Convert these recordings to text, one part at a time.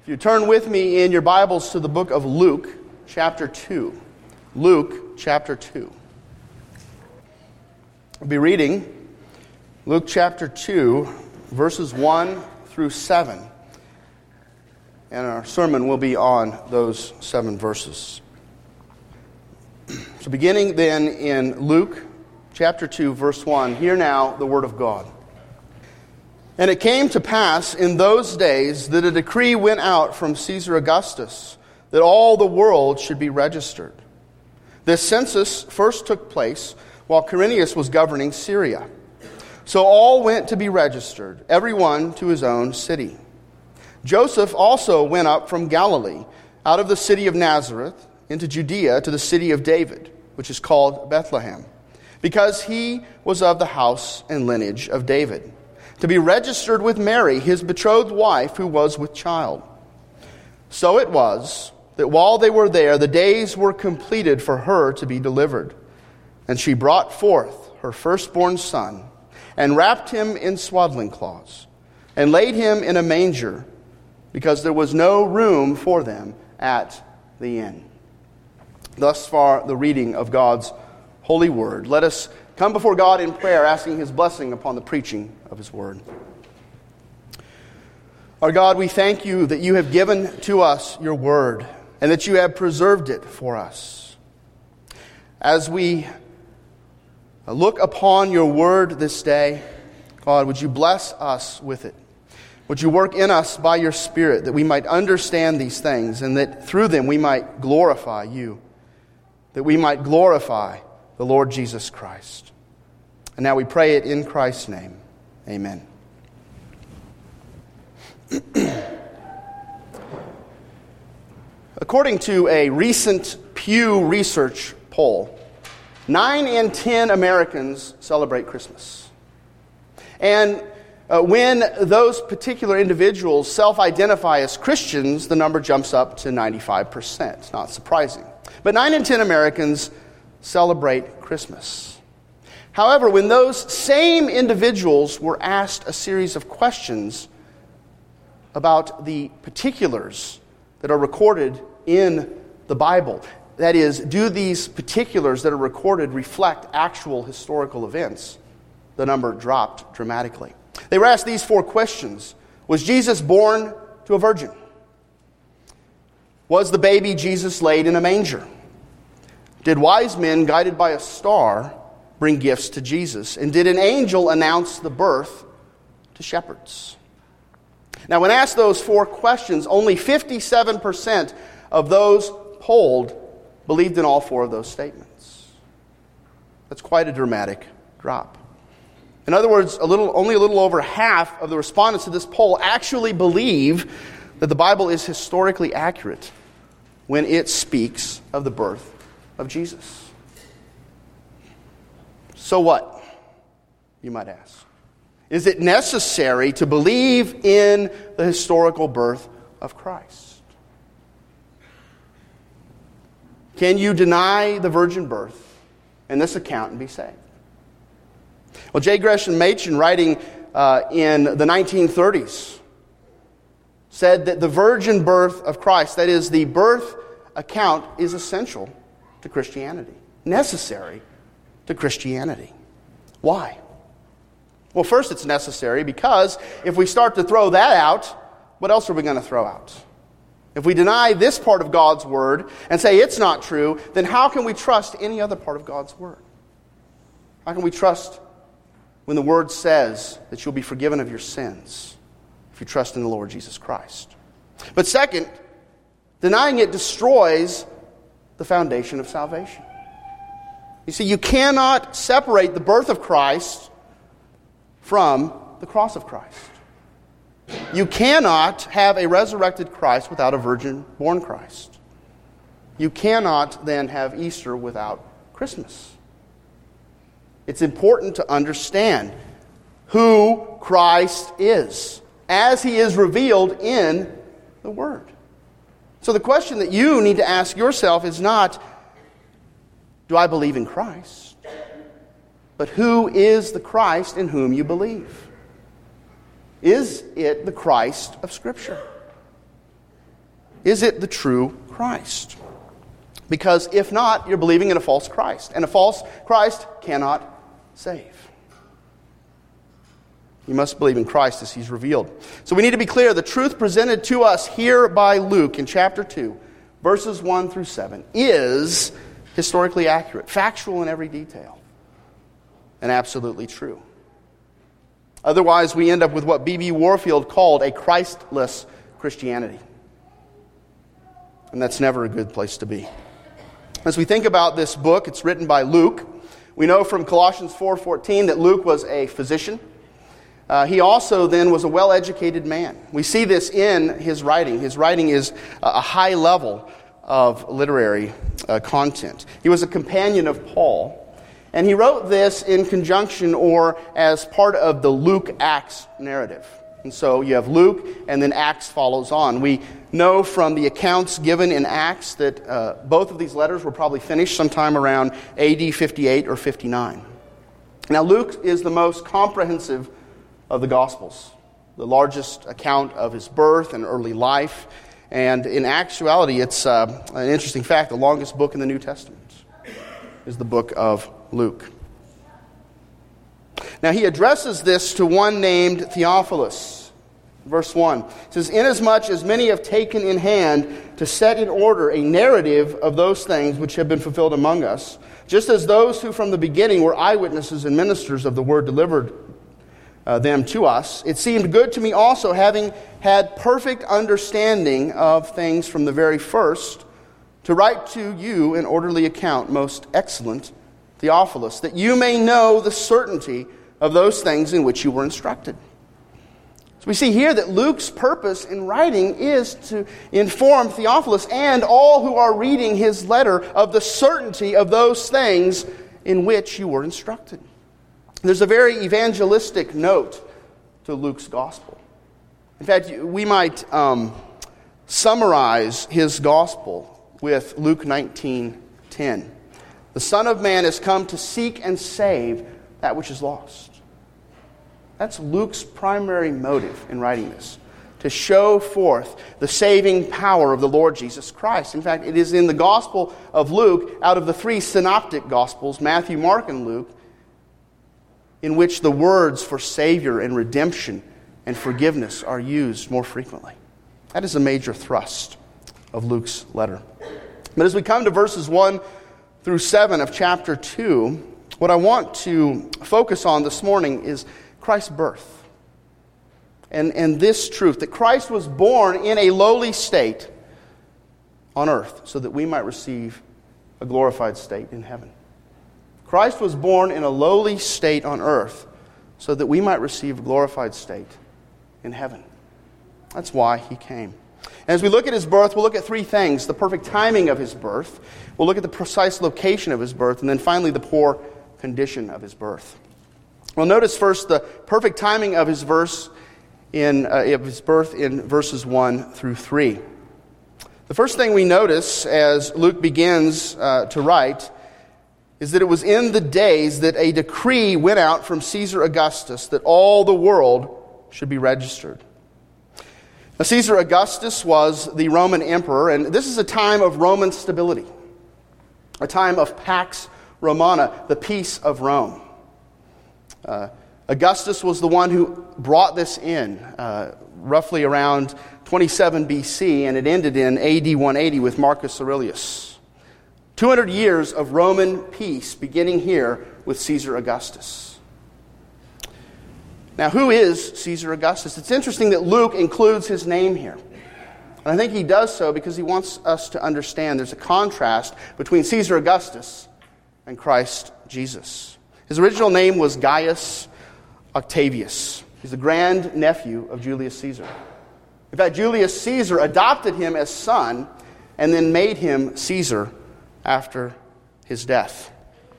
If you turn with me in your Bibles to the book of Luke, chapter 2. Luke, chapter 2. I'll be reading Luke chapter 2, verses 1 through 7. And our sermon will be on those 7 verses. So beginning then in Luke chapter 2, verse 1, hear now the word of God. And it came to pass in those days that a decree went out from Caesar Augustus that all the world should be registered. This census first took place while Quirinius was governing Syria. So all went to be registered, everyone to his own city. Joseph also went up from Galilee, out of the city of Nazareth, into Judea to the city of David, which is called Bethlehem, because he was of the house and lineage of David, to be registered with Mary, his betrothed wife, who was with child. So it was that while they were there, the days were completed for her to be delivered. And she brought forth her firstborn son, and wrapped him in swaddling cloths, and laid him in a manger, because there was no room for them at the inn. Thus far, the reading of God's holy word. Let us come before God in prayer, asking His blessing upon the preaching of His word. Our God, we thank you that you have given to us your word, and that you have preserved it for us. As we look upon your word this day, God, would you bless us with it? Would you work in us by your Spirit that we might understand these things, and that through them we might glorify you, that we might glorify the Lord Jesus Christ. And now we pray it in Christ's name. Amen. According to a recent Pew Research poll, 9 in 10 Americans celebrate Christmas. And when those particular individuals self-identify as Christians, the number jumps up to 95%. Not surprising. But 9 in 10 Americans celebrate Christmas. However, when those same individuals were asked a series of questions about the particulars that are recorded in the Bible, that is, do these particulars that are recorded reflect actual historical events, the number dropped dramatically. They were asked these 4 questions. Was Jesus born to a virgin? Was the baby Jesus laid in a manger? Did wise men, guided by a star, bring gifts to Jesus? And did an angel announce the birth to shepherds? Now, when asked those 4 questions, only 57% of those polled believed in all 4 of those statements. That's quite a dramatic drop. In other words, only a little over half of the respondents to this poll actually believe that the Bible is historically accurate when it speaks of the birth of Jesus. So what, you might ask? Is it necessary to believe in the historical birth of Christ? Can you deny the virgin birth in this account and be saved? Well, J. Gresham Machen, writing in the 1930s, said that the virgin birth of Christ, that is, the birth account, is essential to Christianity, necessary to Christianity. Why? Well, first, it's necessary because if we start to throw that out, what else are we going to throw out? If we deny this part of God's word and say it's not true, then how can we trust any other part of God's word? How can we trust when the word says that you'll be forgiven of your sins if you trust in the Lord Jesus Christ? But second, denying it destroys the foundation of salvation. You see, you cannot separate the birth of Christ from the cross of Christ. You cannot have a resurrected Christ without a virgin-born Christ. You cannot then have Easter without Christmas. It's important to understand who Christ is as He is revealed in the Word. So the question that you need to ask yourself is not, do I believe in Christ? But who is the Christ in whom you believe? Is it the Christ of Scripture? is it the true Christ? Because if not, you're believing in a false Christ. And a false Christ cannot save. You must believe in Christ as He's revealed. So we need to be clear. The truth presented to us here by Luke in chapter 2, verses 1 through 7, is historically accurate, factual in every detail, and absolutely true. Otherwise, we end up with what B.B. Warfield called a Christless Christianity. And that's never a good place to be. As we think about this book, it's written by Luke. We know from Colossians 4:14 that Luke was a physician. He also then was a well-educated man. We see this in his writing. His writing is a high level of literary content. He was a companion of Paul. And he wrote this in conjunction or as part of the Luke-Acts narrative. And so you have Luke, and then Acts follows on. We know from the accounts given in Acts that both of these letters were probably finished sometime around AD 58 or 59. Now, Luke is the most comprehensive of the Gospels, the largest account of his birth and early life. And in actuality, it's an interesting fact, the longest book in the New Testament is the book of Luke. Now, he addresses this to one named Theophilus. Verse 1 says, "Inasmuch as many have taken in hand to set in order a narrative of those things which have been fulfilled among us, just as those who from the beginning were eyewitnesses and ministers of the word delivered them to us, it seemed good to me also, having had perfect understanding of things from the very first, to write to you an orderly account, most excellent Theophilus, that you may know the certainty of those things in which you were instructed." So we see here that Luke's purpose in writing is to inform Theophilus and all who are reading his letter of the certainty of those things in which you were instructed. There's a very evangelistic note to Luke's gospel. In fact, we might summarize his gospel with Luke 19:10. "The Son of Man has come to seek and save that which is lost." That's Luke's primary motive in writing this, to show forth the saving power of the Lord Jesus Christ. In fact, it is in the Gospel of Luke, out of the three synoptic Gospels, Matthew, Mark, and Luke, in which the words for Savior and redemption and forgiveness are used more frequently. That is a major thrust of Luke's letter. But as we come to verses 1 through 7 of chapter 2, what I want to focus on this morning is Christ's birth. And this truth, that Christ was born in a lowly state on earth so that we might receive a glorified state in heaven. Christ was born in a lowly state on earth so that we might receive a glorified state in heaven. That's why he came. And as we look at his birth, we'll look at three things: the perfect timing of his birth, we'll look at the precise location of his birth, and then finally the poor condition of his birth. Well, notice first the perfect timing of his birth in verses 1 through 3. The first thing we notice as Luke begins to write is that it was in the days that a decree went out from Caesar Augustus that all the world should be registered. Now, Caesar Augustus was the Roman emperor, and this is a time of Roman stability, a time of Pax Romana, the peace of Rome. Augustus was the one who brought this in, roughly around 27 BC, and it ended in AD 180 with Marcus Aurelius. 200 years of Roman peace beginning here with Caesar Augustus. Now, who is Caesar Augustus? It's interesting that Luke includes his name here. And I think he does so because he wants us to understand there's a contrast between Caesar Augustus and Christ Jesus. His original name was Gaius Octavius. He's the grandnephew of Julius Caesar. In fact, Julius Caesar adopted him as son and then made him Caesar after his death.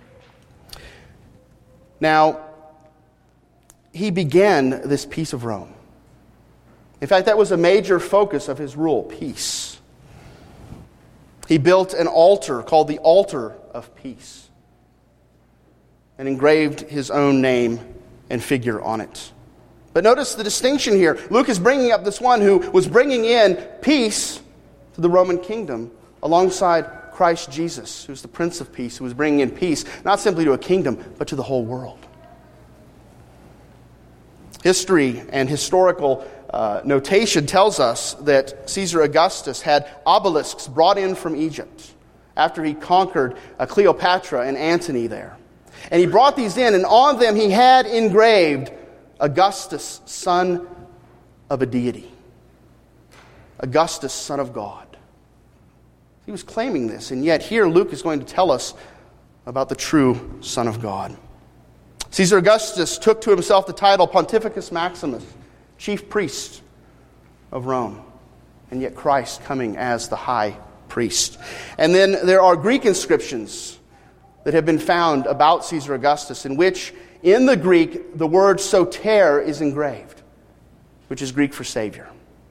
Now, he began this peace of Rome. In fact, that was a major focus of his rule, peace. He built an altar called the Altar of Peace and engraved his own name and figure on it. But notice the distinction here. Luke is bringing up this one who was bringing in peace to to the Roman kingdom alongside Christ Jesus, who's the Prince of Peace, who was bringing in peace, not simply to a kingdom, but to the whole world. History and historical notation tells us that Caesar Augustus had obelisks brought in from Egypt after he conquered Cleopatra and Antony there. And he brought these in, and on them he had engraved Augustus, son of a deity. Augustus, son of God. He was claiming this, and yet here Luke is going to tell us about the true Son of God. Caesar Augustus took to himself the title Pontificus Maximus, chief priest of Rome, and yet Christ coming as the high priest. And then there are Greek inscriptions that have been found about Caesar Augustus, in which, in the Greek, the word soter is engraved, which is Greek for Savior.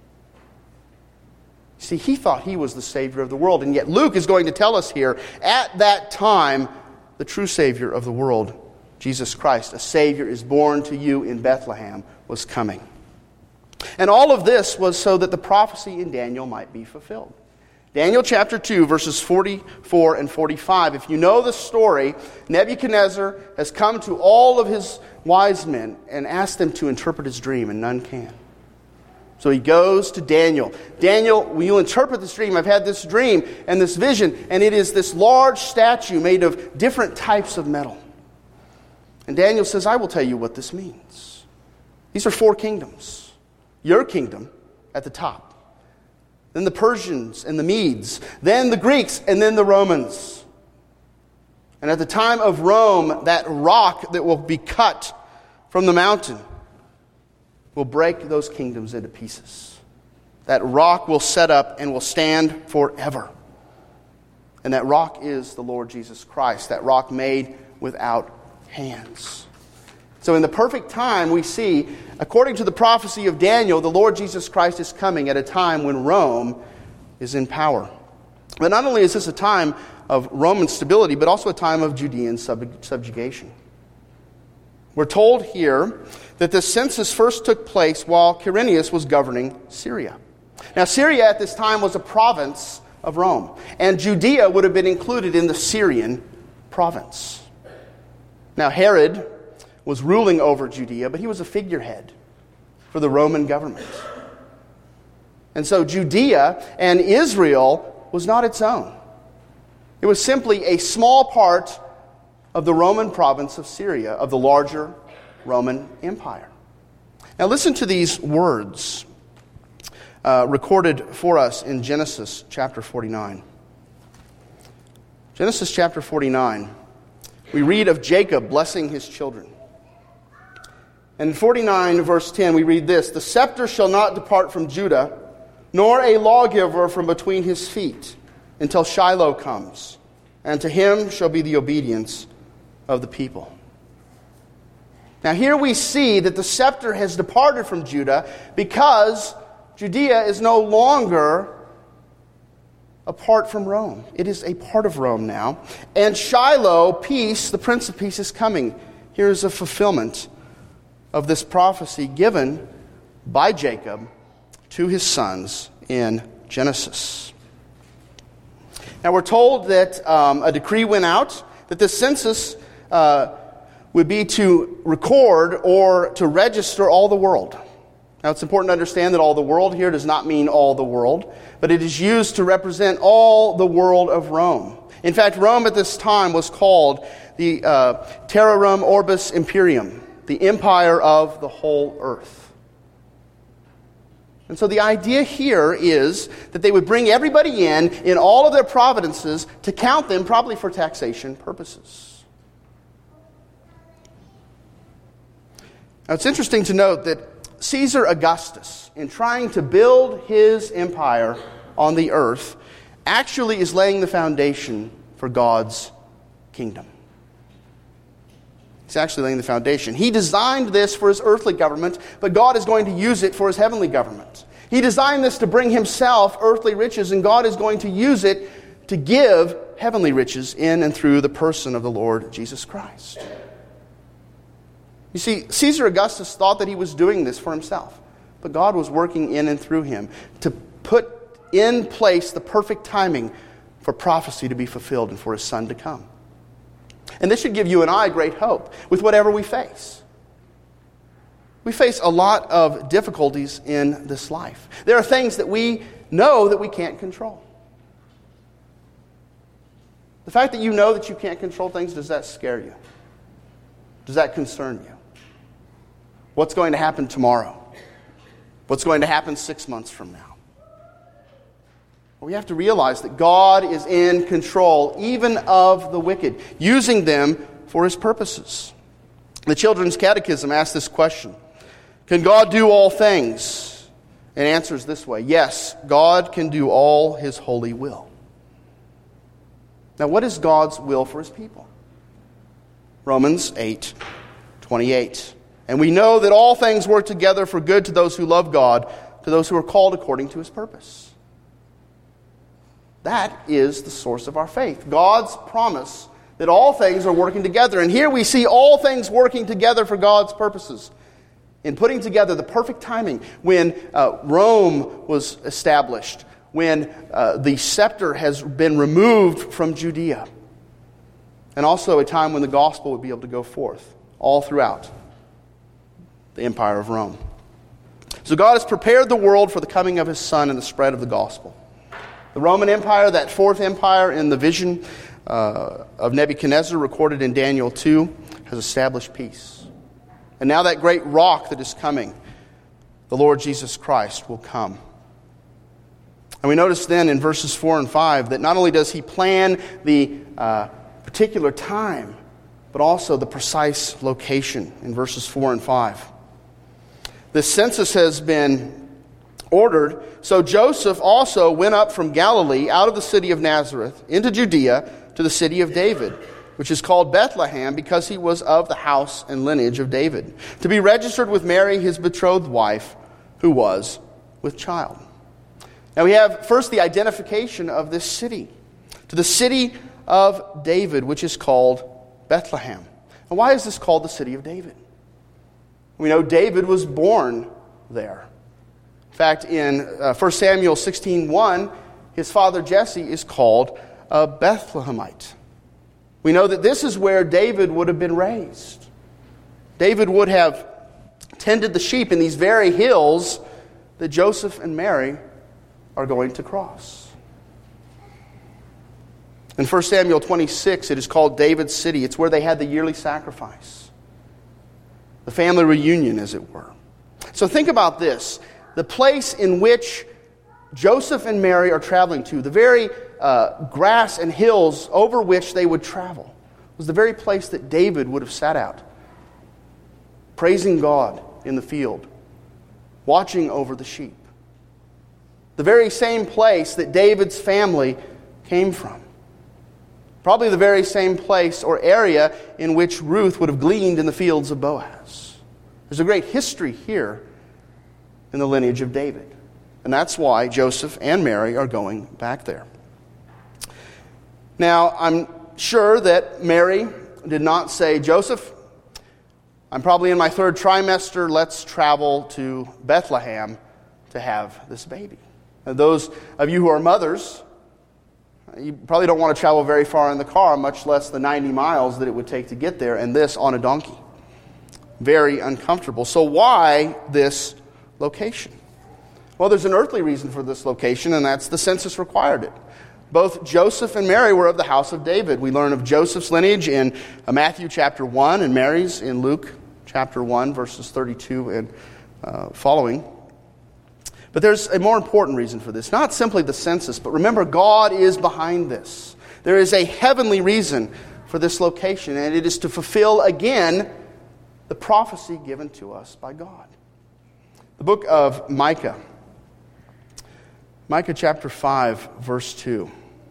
See, he thought he was the Savior of the world, and yet Luke is going to tell us here, at that time, the true Savior of the world, Jesus Christ, a Savior is born to you in Bethlehem, was coming. And all of this was so that the prophecy in Daniel might be fulfilled. Daniel chapter 2, verses 44 and 45. If you know the story, Nebuchadnezzar has come to all of his wise men and asked them to interpret his dream, and none can. So he goes to Daniel. Daniel, will you interpret this dream? I've had this dream and this vision, and it is this large statue made of different types of metal. And Daniel says, I will tell you what this means. These are 4 kingdoms. Your kingdom at the top. Then the Persians and the Medes. Then the Greeks, and then the Romans. And at the time of Rome, that rock that will be cut from the mountain will break those kingdoms into pieces. That rock will set up and will stand forever. And that rock is the Lord Jesus Christ, that rock made without hands. So in the perfect time, we see, according to the prophecy of Daniel, the Lord Jesus Christ is coming at a time when Rome is in power. But not only is this a time of Roman stability, but also a time of Judean subjugation. We're told here that the census first took place while Quirinius was governing Syria. Now, Syria at this time was a province of Rome, and Judea would have been included in the Syrian province. Now, Herod was ruling over Judea, but he was a figurehead for the Roman government. And so Judea and Israel was not its own. It was simply a small part of the Roman province of Syria, of the larger Roman Empire. Now listen to these words recorded for us in Genesis chapter 49. Genesis chapter 49, we read of Jacob blessing his children. And in 49 verse 10 we read this, "The scepter shall not depart from Judah, nor a lawgiver from between his feet, until Shiloh comes, and to him shall be the obedience of the people." Now here we see that the scepter has departed from Judah because Judea is no longer apart from Rome. It is a part of Rome now. And Shiloh, peace, the Prince of Peace, is coming. Here is a fulfillment of this prophecy given by Jacob to his sons in Genesis. Now we're told that a decree went out that the census would be to record or to register all the world. Now it's important to understand that all the world here does not mean all the world, but it is used to represent all the world of Rome. In fact, Rome at this time was called the Terrarum Orbis Imperium, the empire of the whole earth. And so the idea here is that they would bring everybody in all of their provinces, to count them probably for taxation purposes. Now it's interesting to note that Caesar Augustus, in trying to build his empire on the earth, actually is laying the foundation for God's kingdom. He's actually laying the foundation. He designed this for his earthly government, but God is going to use it for his heavenly government. He designed this to bring himself earthly riches, and God is going to use it to give heavenly riches in and through the person of the Lord Jesus Christ. You see, Caesar Augustus thought that he was doing this for himself, but God was working in and through him to put in place the perfect timing for prophecy to be fulfilled and for his Son to come. And this should give you and I great hope with whatever we face. We face a lot of difficulties in this life. There are things that we know that we can't control. The fact that you know that you can't control things, does that scare you? Does that concern you? What's going to happen tomorrow? What's going to happen 6 months from now? We have to realize that God is in control even of the wicked, using them for his purposes. The Children's Catechism asks this question: can God do all things? And answers this way: yes, God can do all his holy will. Now, what is God's will for his people? Romans 8:28. And we know that all things work together for good to those who love God, to those who are called according to his purpose. That is the source of our faith. God's promise that all things are working together. And here we see all things working together for God's purposes. In putting together the perfect timing when Rome was established, when the scepter has been removed from Judea, and also a time when the gospel would be able to go forth all throughout the empire of Rome. So God has prepared the world for the coming of his Son and the spread of the gospel. The Roman Empire, that fourth empire in the vision of Nebuchadnezzar recorded in Daniel 2, has established peace. And now that great rock that is coming, the Lord Jesus Christ, will come. And we notice then in verses 4 and 5 that not only does he plan the particular time, but also the precise location in verses 4 and 5. The census has been ordered, so Joseph also went up from Galilee out of the city of Nazareth into Judea to the city of David, which is called Bethlehem, because he was of the house and lineage of David, to be registered with Mary, his betrothed wife, who was with child. Now we have first the identification of this city, to the city of David, which is called Bethlehem. And why is this called the city of David? We know David was born there. In fact, in 1 Samuel 16:1, his father Jesse is called a Bethlehemite. We know that this is where David would have been raised. David would have tended the sheep in these very hills that Joseph and Mary are going to cross. In 1 Samuel 26, it is called David's city. It's where they had the yearly sacrifice. The family reunion, as it were. So think about this. The place in which Joseph and Mary are traveling to, the very grass and hills over which they would travel, was the very place that David would have sat out, praising God in the field, watching over the sheep. The very same place that David's family came from. Probably the very same place or area in which Ruth would have gleaned in the fields of Boaz. There's a great history here in the lineage of David. And that's why Joseph and Mary are going back there. Now, I'm sure that Mary did not say, Joseph, I'm probably in my third trimester, let's travel to Bethlehem to have this baby. Now, those of you who are mothers, you probably don't want to travel very far in the car, much less the 90 miles that it would take to get there, and this on a donkey. Very uncomfortable. So why this location? Well, there's an earthly reason for this location, and that's the census required it. Both Joseph and Mary were of the house of David. We learn of Joseph's lineage in Matthew chapter 1 and Mary's in Luke chapter 1, verses 32 and following. But there's a more important reason for this. Not simply the census, but remember, God is behind this. There is a heavenly reason for this location, and it is to fulfill again the prophecy given to us by God. The book of Micah. Micah chapter 5, verse 2.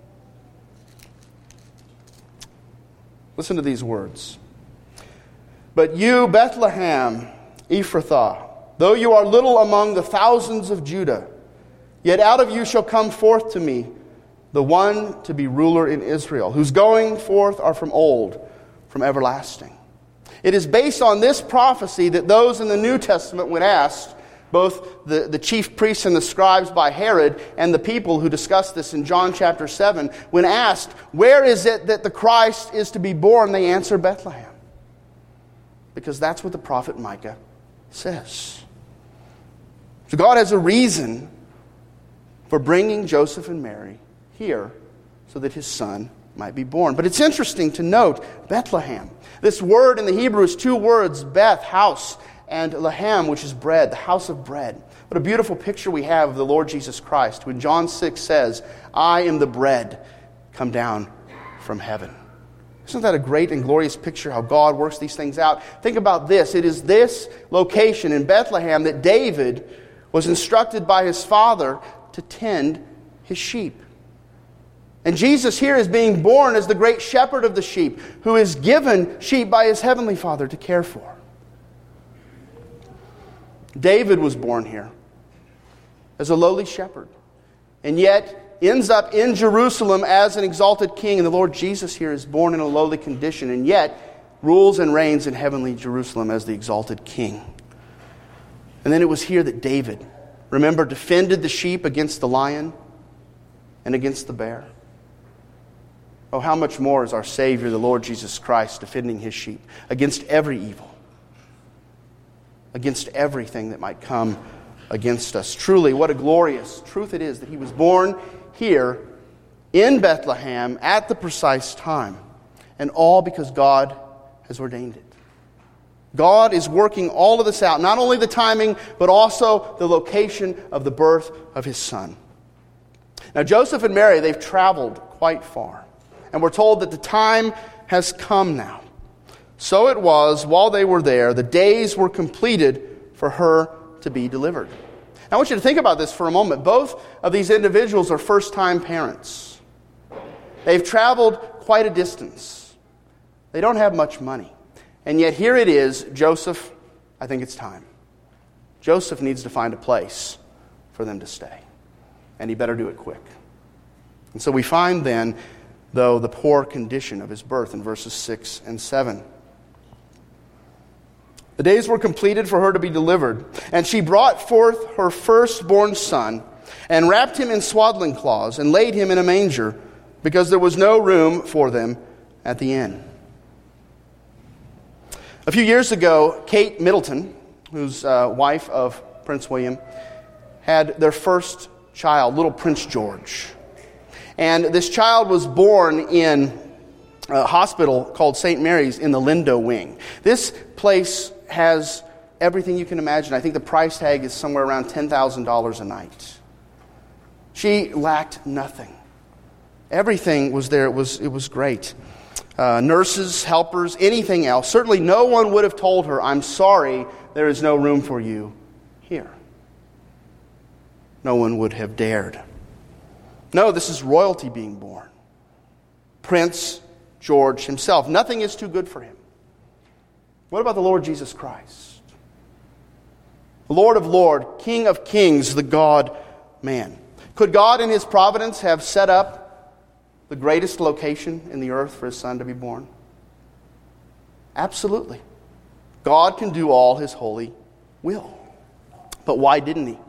Listen to these words. But you, Bethlehem, Ephrathah, though you are little among the thousands of Judah, yet out of you shall come forth to me the one to be ruler in Israel, whose going forth are from old, from everlasting. It is based on this prophecy that those in the New Testament, when asked, both the chief priests and the scribes by Herod and the people who discussed this in John chapter 7, when asked, where is it that the Christ is to be born, they answer Bethlehem. Because that's what the prophet Micah says. So God has a reason for bringing Joseph and Mary here so that his son might be born. But it's interesting to note Bethlehem. This word in the Hebrew is two words, Beth, house, and Lehem, which is bread, the house of bread. What a beautiful picture we have of the Lord Jesus Christ, when John 6 says, I am the bread come down from heaven. Isn't that a great and glorious picture how God works these things out? Think about this. It is this location in Bethlehem that David was instructed by his father to tend his sheep. And Jesus here is being born as the great shepherd of the sheep, who is given sheep by his heavenly Father to care for. David was born here as a lowly shepherd, and yet ends up in Jerusalem as an exalted king. And the Lord Jesus here is born in a lowly condition, and yet rules and reigns in heavenly Jerusalem as the exalted king. And then it was here that David, remember, defended the sheep against the lion and against the bear. Oh, how much more is our Savior, the Lord Jesus Christ, defending his sheep against every evil, against everything that might come against us. Truly, what a glorious truth it is that he was born here in Bethlehem at the precise time, and all because God has ordained it. God is working all of this out, not only the timing, but also the location of the birth of his son. Now, Joseph and Mary, they've traveled quite far, and we're told that the time has come now. So it was, while they were there, the days were completed for her to be delivered. Now, I want you to think about this for a moment. Both of these individuals are first-time parents. They've traveled quite a distance. They don't have much money. And yet here it is, Joseph, I think it's time. Joseph needs to find a place for them to stay. And he better do it quick. And so we find then, though, the poor condition of his birth in verses 6 and 7. The days were completed for her to be delivered, and she brought forth her firstborn son, and wrapped him in swaddling cloths, and laid him in a manger, because there was no room for them at the inn. A few years ago, Kate Middleton, who's wife of Prince William, had their first child, little Prince George. And this child was born in a hospital called St. Mary's in the Lindo Wing. This place has everything you can imagine. I think the price tag is somewhere around $10,000 a night. She lacked nothing. Everything was there. It was great. Nurses, helpers, anything else. Certainly no one would have told her, I'm sorry, there is no room for you here. No one would have dared. No, this is royalty being born. Prince George himself. Nothing is too good for him. What about the Lord Jesus Christ? Lord of Lords, King of Kings, the God-man. Could God in his providence have set up the greatest location in the earth for his son to be born? Absolutely. God can do all his holy will. But why didn't he?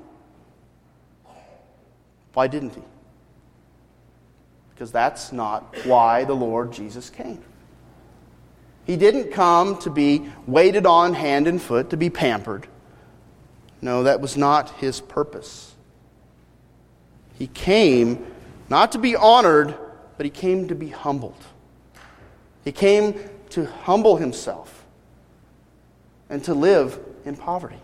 Why didn't he? Because that's not why the Lord Jesus came. He didn't come to be waited on hand and foot, to be pampered. No, that was not his purpose. He came not to be honored, but he came to be humbled. He came to humble himself and to live in poverty.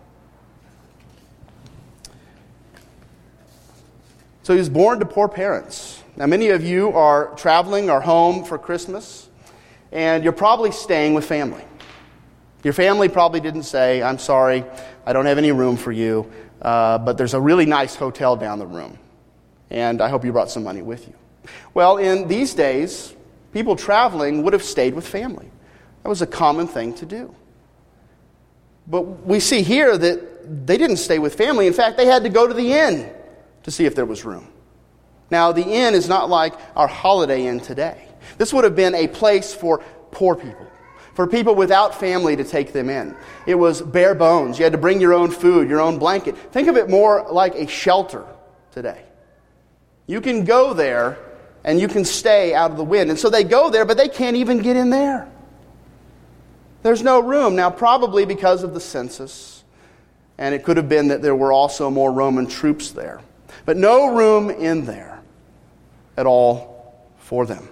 So he was born to poor parents. Now, many of you are traveling or home for Christmas, and you're probably staying with family. Your family probably didn't say, I'm sorry, I don't have any room for you, but there's a really nice hotel down the room, and I hope you brought some money with you. Well, in these days, people traveling would have stayed with family. That was a common thing to do. But we see here that they didn't stay with family. In fact, they had to go to the inn to see if there was room. Now, the inn is not like our Holiday Inn today. This would have been a place for poor people, for people without family to take them in. It was bare bones. You had to bring your own food, your own blanket. Think of it more like a shelter today. You can go there and you can stay out of the wind. And so they go there, but they can't even get in there. There's no room. Now, probably because of the census, and it could have been that there were also more Roman troops there. But no room in there at all for them.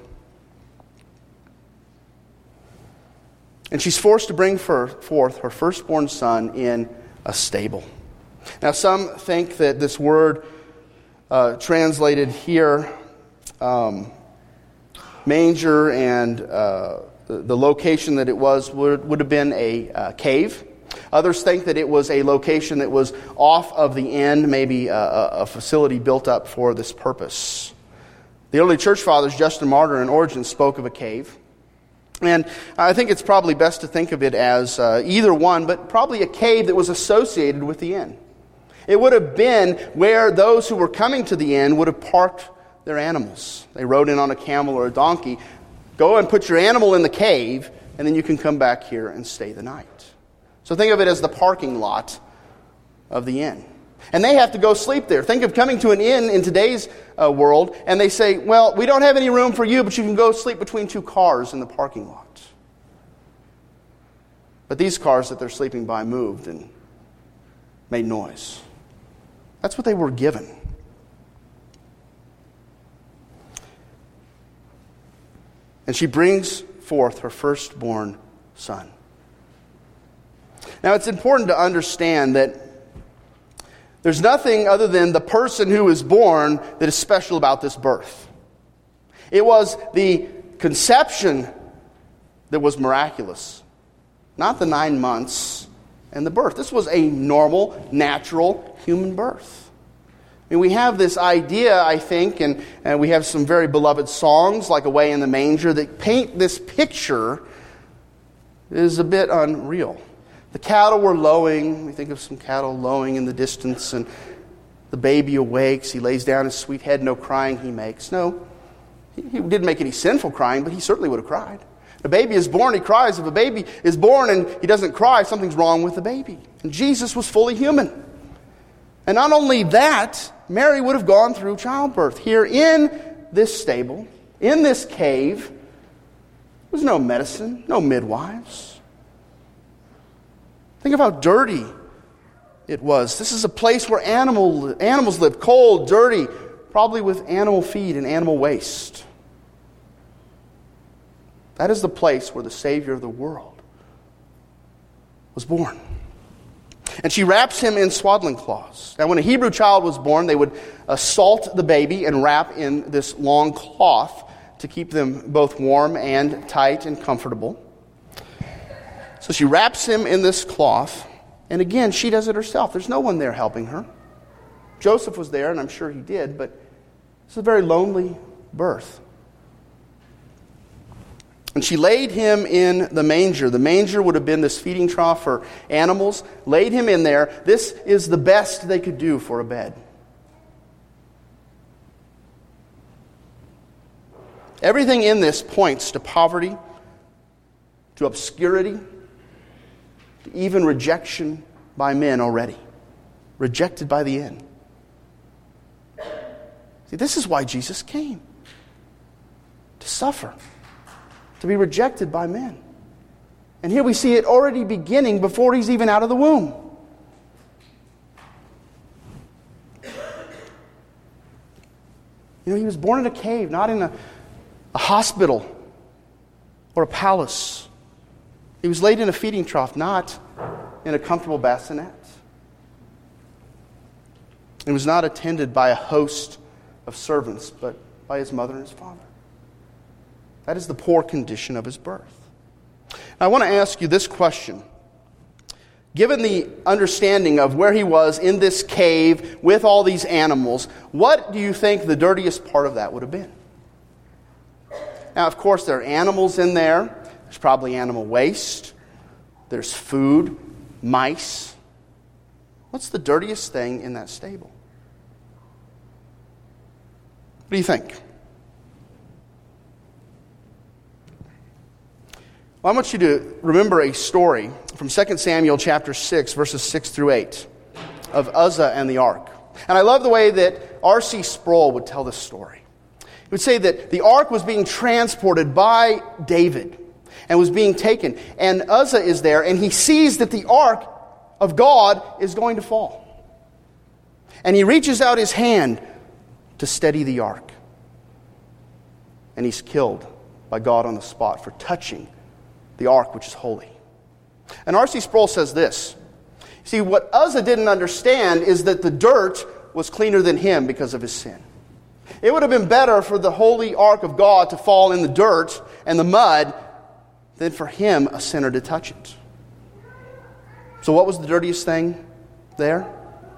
And she's forced to bring forth her firstborn son in a stable. Now, some think that this word translated here, manger, and the location that it was would have been a cave. Others think that it was a location that was off of the inn, maybe a facility built up for this purpose. The early church fathers, Justin Martyr and Origen, spoke of a cave. And I think it's probably best to think of it as either one, but probably a cave that was associated with the inn. It would have been where those who were coming to the inn would have parked their animals. They rode in on a camel or a donkey. Go and put your animal in the cave, and then you can come back here and stay the night. So think of it as the parking lot of the inn. And they have to go sleep there. Think of coming to an inn in today's world, and they say, well, we don't have any room for you, but you can go sleep between two cars in the parking lot. But these cars that they're sleeping by moved and made noise. That's what they were given. And she brings forth her firstborn son. Now, it's important to understand that there's nothing other than the person who is born that is special about this birth. It was the conception that was miraculous, not the 9 months and the birth. This was a normal, natural human birth. I mean, we have this idea, I think, and we have some very beloved songs like Away in the Manger that paint this picture that is a bit unreal. The cattle were lowing. We think of some cattle lowing in the distance, and the baby awakes. He lays down his sweet head, no crying he makes. No, he didn't make any sinful crying, but he certainly would have cried. A baby is born, he cries. If a baby is born and he doesn't cry, something's wrong with the baby. And Jesus was fully human. And not only that, Mary would have gone through childbirth. Here in this stable, in this cave, there was no medicine, no midwives. Think of how dirty it was. This is a place where animals live, cold, dirty, probably with animal feed and animal waste. That is the place where the Savior of the world was born. And she wraps him in swaddling cloths. Now, when a Hebrew child was born, they would salt the baby and wrap in this long cloth to keep them both warm and tight and comfortable. So she wraps him in this cloth, and again, she does it herself. There's no one there helping her. Joseph was there, and I'm sure he did, but it's a very lonely birth. And she laid him in the manger. The manger would have been this feeding trough for animals. Laid him in there. This is the best they could do for a bed. Everything in this points to poverty, to obscurity, to even rejection by men already. Rejected by the inn. See, this is why Jesus came. To suffer. To be rejected by men. And here we see it already beginning before he's even out of the womb. You know, he was born in a cave, not in a hospital or a palace. He was laid in a feeding trough, not in a comfortable bassinet. He was not attended by a host of servants, but by his mother and his father. That is the poor condition of his birth. Now, I want to ask you this question. Given the understanding of where he was in this cave with all these animals, what do you think the dirtiest part of that would have been? Now, of course, there are animals in there. There's probably animal waste. There's food, mice. What's the dirtiest thing in that stable? What do you think? Well, I want you to remember a story from 2 Samuel chapter 6, verses 6 through 8, of Uzzah and the ark. And I love the way that R.C. Sproul would tell this story. He would say that the ark was being transported by David and was being taken. And Uzzah is there, and he sees that the ark of God is going to fall. And he reaches out his hand to steady the ark. And he's killed by God on the spot for touching the ark, which is holy. And R.C. Sproul says this. See, what Uzzah didn't understand is that the dirt was cleaner than him because of his sin. It would have been better for the holy ark of God to fall in the dirt and the mud than for him, a sinner, to touch it. So what was the dirtiest thing there?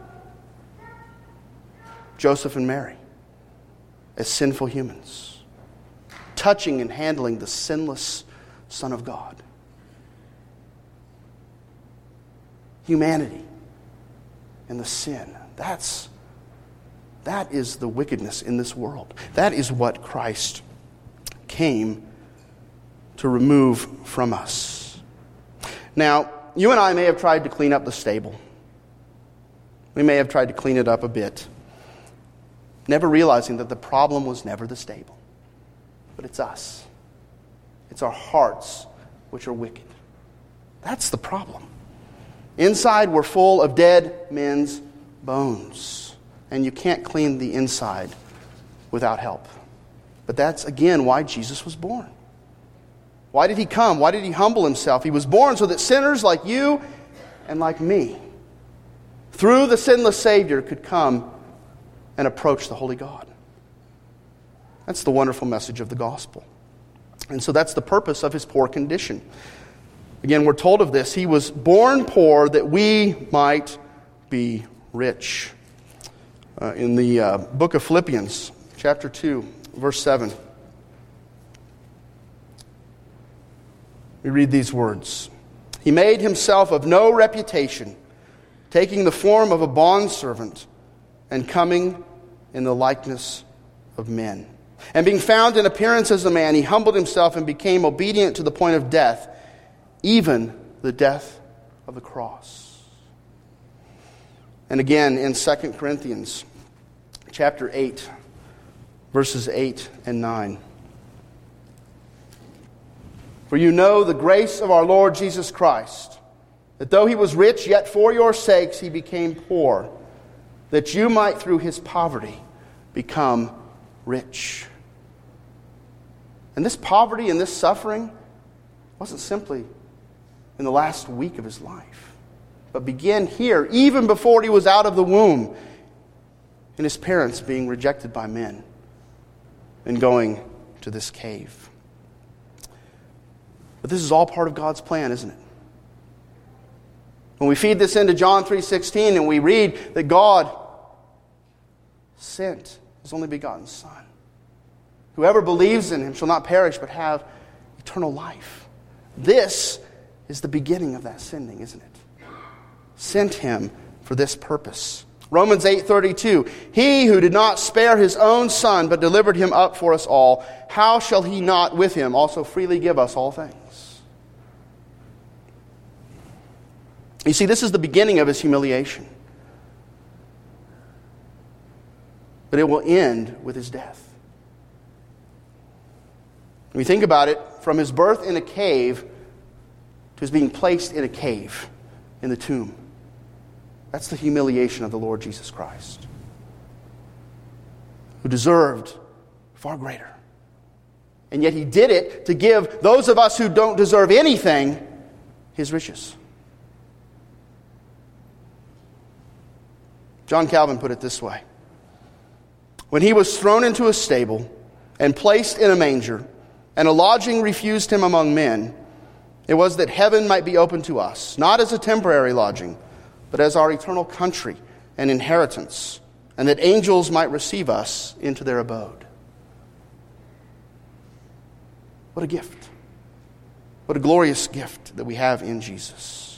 Joseph and Mary, as sinful humans, touching and handling the sinless Son of God. Humanity and the sin. That is the wickedness in this world. That is what Christ came to remove from us. Now, you and I may have tried to clean up the stable. We may have tried to clean it up a bit, never realizing that the problem was never the stable, but it's us. It's our hearts which are wicked. That's the problem. Inside, we're full of dead men's bones, and you can't clean the inside without help. But that's, again, why Jesus was born. Why did he come? Why did he humble himself? He was born so that sinners like you and like me, through the sinless Savior, could come and approach the holy God. That's the wonderful message of the gospel. And so that's the purpose of his poor condition. Again, we're told of this. He was born poor that we might be rich. In the book of Philippians, chapter 2, verse 7, we read these words. He made himself of no reputation, taking the form of a bondservant and coming in the likeness of men. And being found in appearance as a man, he humbled himself and became obedient to the point of death, even the death of the cross. And again in 2 Corinthians chapter 8, verses 8 and 9. For you know the grace of our Lord Jesus Christ, that though he was rich, yet for your sakes he became poor, that you might through his poverty become rich. And this poverty and this suffering wasn't simply in the last week of his life, but began here, even before he was out of the womb, in his parents being rejected by men and going to this cave. But this is all part of God's plan, isn't it? When we feed this into John 3:16 and we read that God sent his only begotten Son, whoever believes in him shall not perish but have eternal life. This is the beginning of that sending, isn't it? Sent him for this purpose. Romans 8:32, he who did not spare his own Son but delivered him up for us all, how shall he not with him also freely give us all things? You see, this is the beginning of his humiliation. But it will end with his death. When we think about it, from his birth in a cave to his being placed in a cave, in the tomb. That's the humiliation of the Lord Jesus Christ, who deserved far greater. And yet he did it to give those of us who don't deserve anything his riches. John Calvin put it this way. When he was thrown into a stable and placed in a manger, and a lodging refused him among men, it was that heaven might be open to us, not as a temporary lodging, but as our eternal country and inheritance, and that angels might receive us into their abode. What a gift. What a glorious gift that we have in Jesus.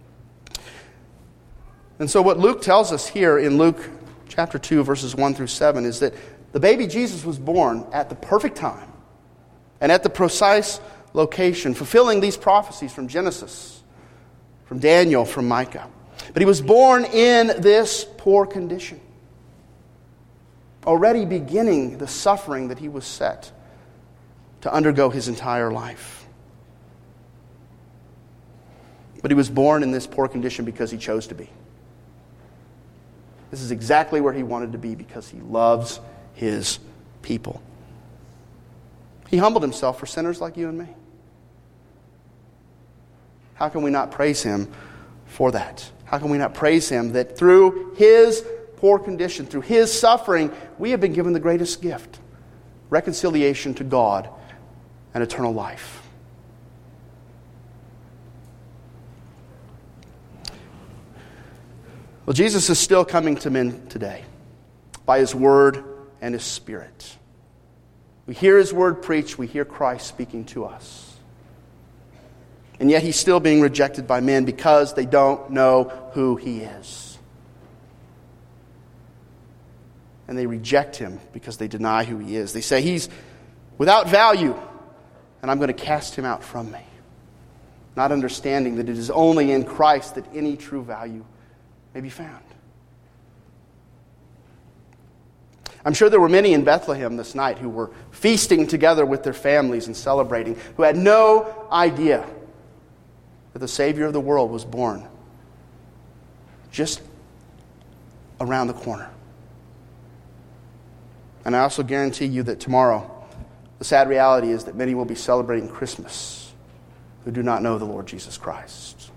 And so what Luke tells us here in Luke chapter 2, verses 1 through 7, is that the baby Jesus was born at the perfect time and at the precise location, fulfilling these prophecies from Genesis, from Daniel, from Micah. But he was born in this poor condition, already beginning the suffering that he was set to undergo his entire life. But he was born in this poor condition because he chose to be. This is exactly where he wanted to be because he loves his people. He humbled himself for sinners like you and me. How can we not praise him for that? How can we not praise him that through his poor condition, through his suffering, we have been given the greatest gift, reconciliation to God and eternal life. Well, Jesus is still coming to men today by his word and his Spirit. We hear his word preached, we hear Christ speaking to us. And yet he's still being rejected by men because they don't know who he is. And they reject him because they deny who he is. They say he's without value, and I'm going to cast him out from me. Not understanding that it is only in Christ that any true value may be found. I'm sure there were many in Bethlehem this night who were feasting together with their families and celebrating, who had no idea that the Savior of the world was born just around the corner. And I also guarantee you that tomorrow, the sad reality is that many will be celebrating Christmas who do not know the Lord Jesus Christ.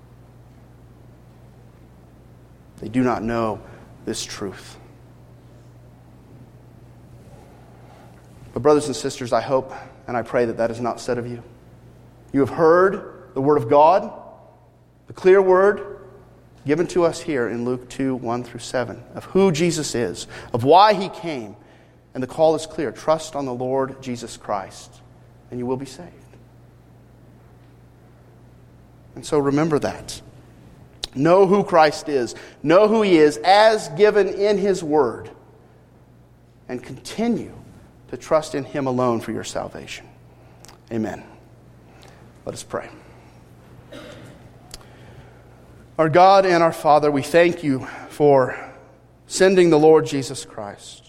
They do not know this truth. But brothers and sisters, I hope and I pray that that is not said of you. You have heard the word of God, the clear word given to us here in Luke 2, 1 through 7, of who Jesus is, of why he came. And the call is clear. Trust on the Lord Jesus Christ, and you will be saved. And so remember that. Know who Christ is. Know who he is as given in his word. And continue to trust in him alone for your salvation. Amen. Let us pray. Our God and our Father, we thank you for sending the Lord Jesus Christ.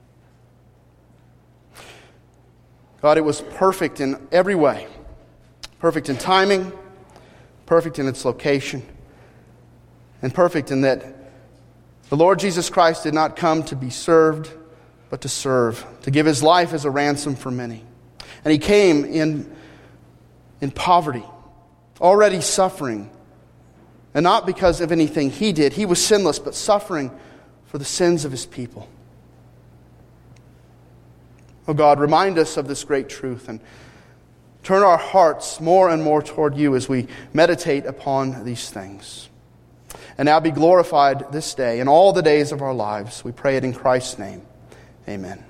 God, it was perfect in every way. Perfect in timing, perfect in its location, and perfect in that the Lord Jesus Christ did not come to be served, but to serve, to give his life as a ransom for many. And he came in poverty, already suffering, and not because of anything he did. He was sinless, but suffering for the sins of his people. Oh God, remind us of this great truth and turn our hearts more and more toward you as we meditate upon these things. And now be glorified this day and all the days of our lives. We pray it in Christ's name. Amen.